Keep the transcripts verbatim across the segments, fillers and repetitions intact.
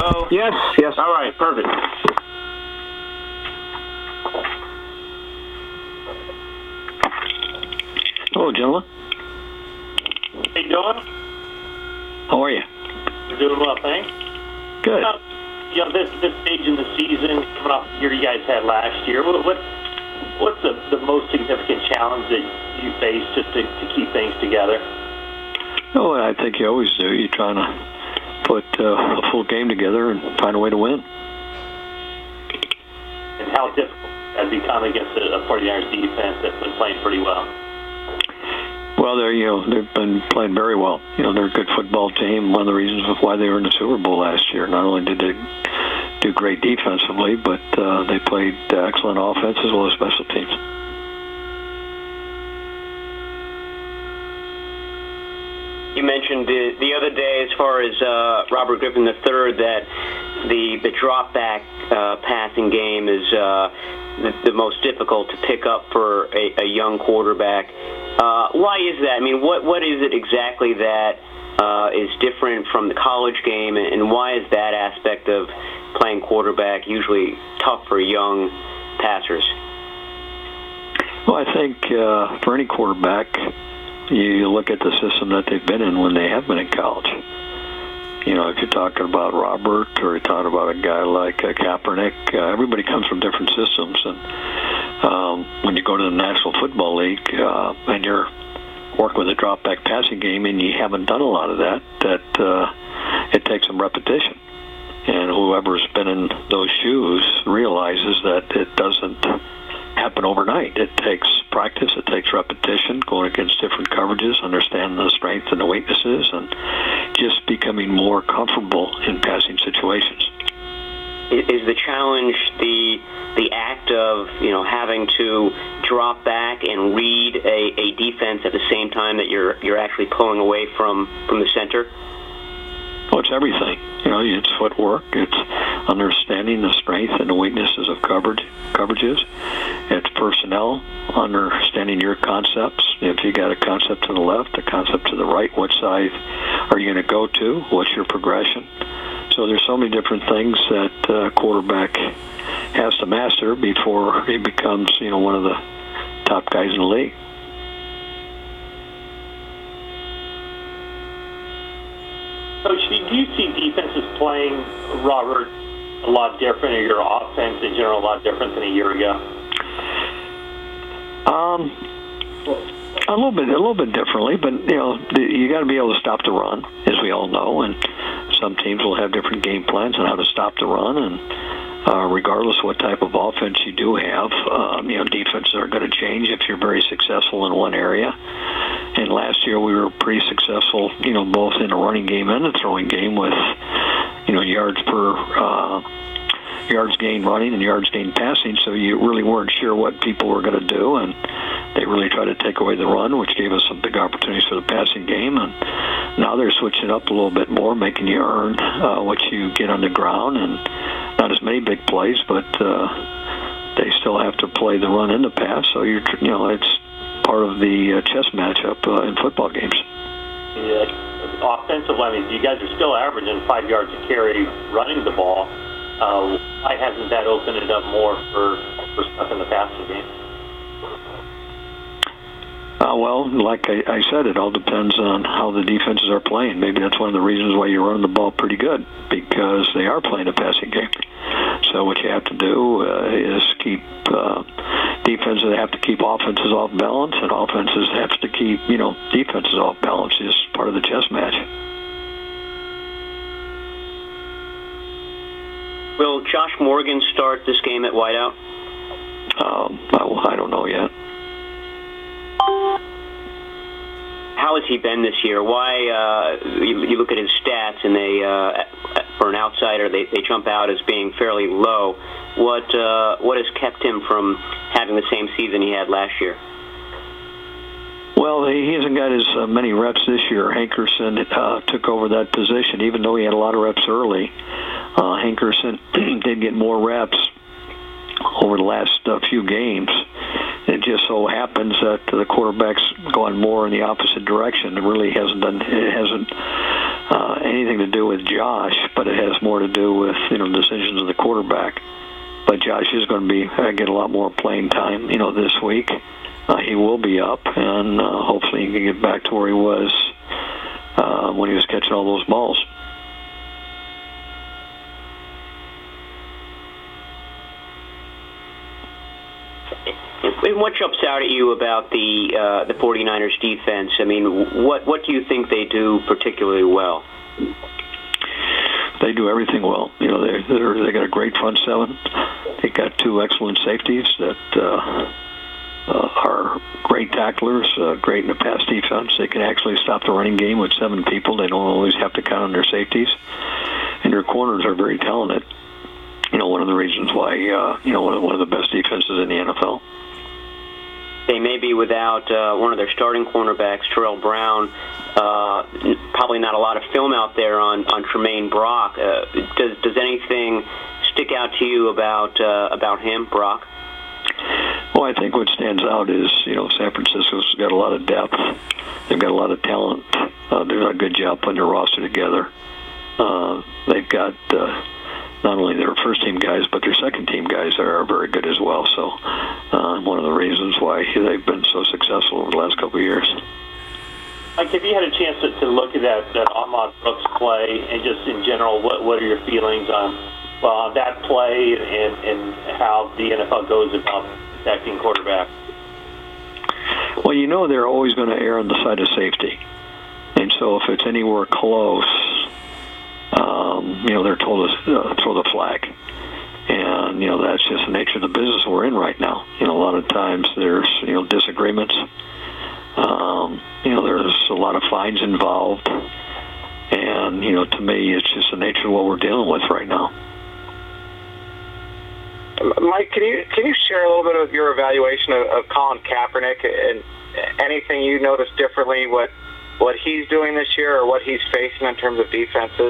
Hello? Yes, yes. All right, perfect. Hello, gentlemen. How you doing? How are you? We're doing well, thanks. Good. Uh, you know, this this stage in the season, coming off the year you guys had last year, what, what what's the, the most significant challenge that you face just to, to keep things together? Oh, I think you always do. You're trying to put uh, a full game together and find a way to win. And how difficult has become against a, a 49ers defense that's been playing pretty well? Well, they're you know they've been playing very well. You know, they're a good football team. One of the reasons of why they were in the Super Bowl last year. Not only did they do great defensively, but uh, they played uh, excellent offense as well as special teams. You mentioned the the other day, as far as uh, Robert Griffin the third, that the the drop back uh, passing game is uh, the, the most difficult to pick up for a, a young quarterback. Uh, why is that? I mean, what what is it exactly that uh, is different from the college game, and why is that aspect of playing quarterback usually tough for young passers? Well, I think uh, for any quarterback, you look at the system that they've been in when they have been in college. You know, if you're talking about Robert or you're talking about a guy like uh, Kaepernick, uh, everybody comes from different systems. And um, when you go to the National Football League uh, and you're working with a drop-back passing game and you haven't done a lot of that, that uh, it takes some repetition. And whoever's been in those shoes realizes that it doesn't happen overnight. It takes practice, it takes repetition, going against different coverages, understanding the strengths and the weaknesses, and just becoming more comfortable in passing situations. Is the challenge the the act of, you know, having to drop back and read a, a defense at the same time that you're you're actually pulling away from, from the center? Oh, it's everything. You know, it's footwork. It's understanding the strength and the weaknesses of coverage, coverages. It's personnel, understanding your concepts. If you got a concept to the left, a concept to the right, what side are you going to go to? What's your progression? So there's so many different things that a quarterback has to master before he becomes, you know, one of the top guys in the league. Coach, do you see defenses playing, Robert, a lot different, or your offense in general a lot different than a year ago? Um, a little bit, a little bit differently, but you know, you got to be able to stop the run, as we all know, and some teams will have different game plans on how to stop the run, and uh, regardless of what type of offense you do have, um, you know, defenses are going to change if you're very successful in one area. And last year we were pretty successful, you know, both in the running game and the throwing game with, you know, yards per uh, yards gained running and yards gained passing. So you really weren't sure what people were going to do, and they really tried to take away the run, which gave us some big opportunities for the passing game. And now they're switching up a little bit more, making you earn uh, what you get on the ground, and not as many big plays, but uh, they still have to play the run and the pass. So you're, you know, it's part of the uh, chess matchup uh, in football games. Yeah, offensively, I mean, you guys are still averaging five yards a carry running the ball. Uh, why hasn't that opened it up more for, for stuff in the passing game? Uh, well, like I, I said, it all depends on how the defenses are playing. Maybe that's one of the reasons why you're running the ball pretty good, because they are playing a passing game. So what you have to do uh, is keep uh, defenses have to keep offenses off balance, and offenses have to keep, you know, defenses off balance. It's part of the chess match. Will Josh Morgan start this game at wideout? Um, I, I don't know yet. How has he been this year? Why, uh, you, you look at his stats, and they, uh, for an outsider, they, they jump out as being fairly low. What uh, what has kept him from having the same season he had last year? Well, he hasn't got as uh, many reps this year. Hankerson uh, took over that position, even though he had a lot of reps early. Uh, Hankerson did get more reps over the last uh, few games. It just so happens that the quarterback's gone more in the opposite direction. It really hasn't done. It hasn't uh, anything to do with Josh, but it has more to do with, you know, decisions of the quarterback. But Josh is going to be uh, get a lot more playing time, you know, this week. Uh, he will be up, and uh, hopefully he can get back to where he was uh, when he was catching all those balls. And what jumps out at you about the uh, the 49ers defense? I mean, what what do you think they do particularly well? They do everything well. You know, they they're, they got a great front seven. They got two excellent safeties that uh, uh, are great tacklers, uh, great in the pass defense. They can actually stop the running game with seven people. They don't always have to count on their safeties. And their corners are very talented. You know, one of the reasons why uh, you know one of, one of the best defenses in the N F L. They may be without uh, one of their starting cornerbacks, Terrell Brown. Uh, probably not a lot of film out there on, on Tremaine Brock. Uh, does does anything stick out to you about uh, about him, Brock? Well, I think what stands out is, you know, San Francisco's got a lot of depth. They've got a lot of talent. Uh, they've done a good job putting their roster together. Uh, they've got uh, not only their first-team guys, but their second-team guys are very good as well. So uh, one of the reasons why they've been so successful over the last couple of years. Mike, have you had a chance to, to look at that, that Ahmad Brooks play, and just in general, what what are your feelings on well on that play and, and how the N F L goes about protecting quarterbacks? Well, you know they're always going to err on the side of safety. And so if it's anywhere close, um, you know, they're told to uh, throw the flag. And, you know, that's just the nature of the business we're in right now. You know, a lot of times there's, you know, disagreements. Um, you know, there's a lot of fines involved. And, you know, to me, it's just the nature of what we're dealing with right now. Mike, can you can you share a little bit of your evaluation of, of Colin Kaepernick and anything you noticed differently, what what he's doing this year or what he's facing in terms of defenses?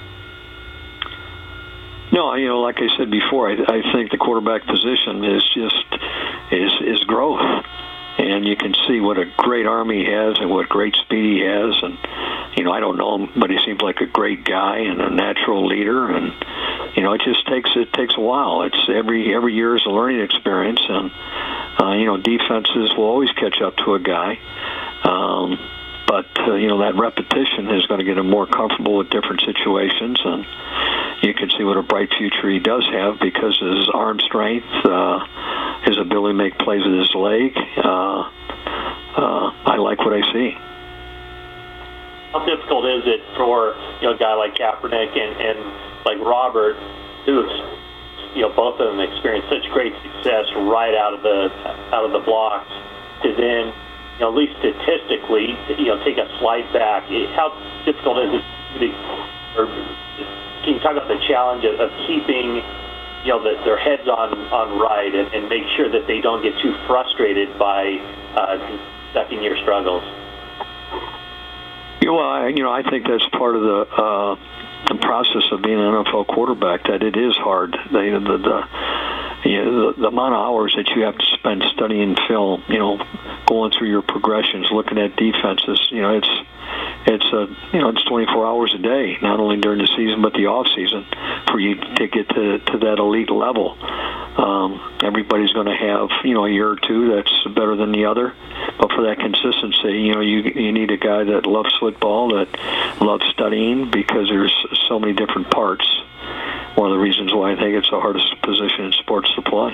No, you know, like I said before, I, I think the quarterback position is just is is growth, and you can see what a great arm he has and what great speed he has. And you know, I don't know him, but he seems like a great guy and a natural leader. And you know, it just takes it takes a while. It's every every year is a learning experience, and uh, you know, defenses will always catch up to a guy. Um, but uh, you know, that repetition is going to get him more comfortable with different situations, and you can see what a bright future he does have because of his arm strength, uh, his ability to make plays with his leg. Uh, uh, I like what I see. How difficult is it for, you know, a guy like Kaepernick and, and like Robert, who, you know, both of them experienced such great success right out of the out of the blocks, to then, you know, at least statistically, you know, take a slight back? How difficult is it to, or can you talk about the challenge of, of keeping, you know, the, their heads on, on right and, and make sure that they don't get too frustrated by uh, second-year struggles? Well, I, you know, I think that's part of the uh, the process of being an N F L quarterback. That it is hard. The the the, you know, the the amount of hours that you have to spend studying film, you know, going through your progressions, looking at defenses. You know, it's it's a you know it's twenty-four hours a day, not only during the season but the off season, for you to get to to that elite level. Um, everybody's going to have, you know, a year or two that's better than the other, but for that consistency, you know, you you need a guy that loves football, that loves studying, because there's so many different parts. One of the reasons why I think it's the hardest position in sports to play.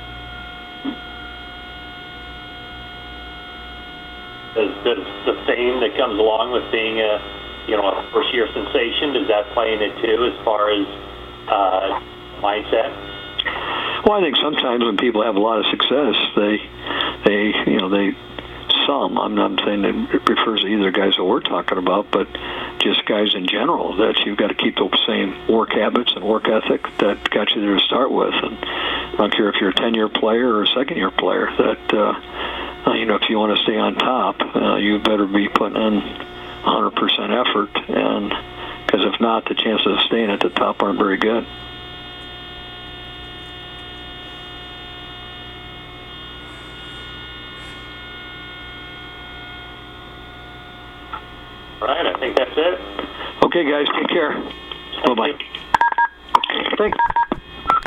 Does, does the fame that comes along with being a, you know, a first-year sensation, does that play in it too, as far as uh, mindset? Well, I think sometimes when people have a lot of success, they, they, you know, they, some, I'm not saying that it refers to either guys that we're talking about, but just guys in general, that you've got to keep those same work habits and work ethic that got you there to start with. And I don't care if you're a ten-year player or a second-year player, that, uh, you know, if you want to stay on top, uh, you better be putting in one hundred percent effort, and because if not, the chances of staying at the top aren't very good. All right, I think that's it. Okay, guys, take care. Bye-bye. Okay, thanks.